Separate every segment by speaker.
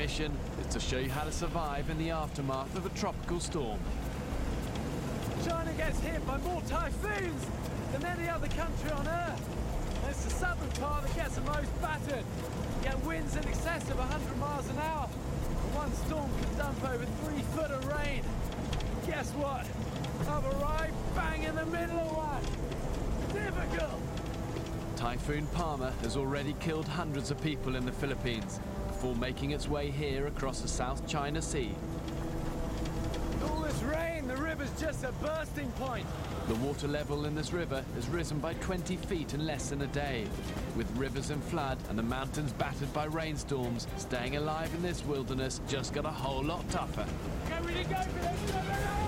Speaker 1: mission is to show you how to survive in the aftermath of a tropical storm.
Speaker 2: China gets hit by more typhoons than any other country on Earth. And it's the southern part that gets the most battered. You get winds in excess of 100 miles an hour. And one storm can dump over 3 foot of rain. Guess what? I've arrived bang in the middle of one. Difficult.
Speaker 1: Typhoon Palmer has already killed hundreds of people in the Philippines before making its way here across the South China Sea.
Speaker 2: All this rain, the river's just a bursting point.
Speaker 1: The water level in this river has risen by 20 feet in less than a day. With rivers in flood and the mountains battered by rainstorms, staying alive in this wilderness just got a whole lot tougher.
Speaker 2: Get ready to go for this.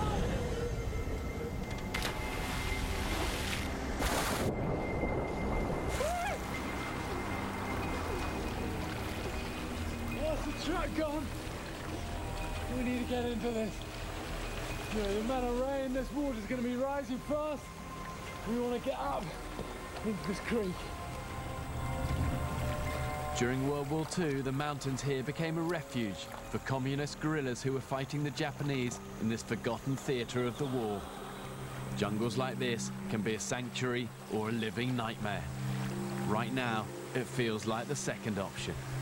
Speaker 2: Truck gone. We need to get into this. The amount of rain, this water's going to be rising fast. We want to get up into this creek.
Speaker 1: During World War II, the mountains here became a refuge for communist guerrillas who were fighting the Japanese in this forgotten theatre of the war. Jungles like this can be a sanctuary or a living nightmare. Right now, it feels like the second option.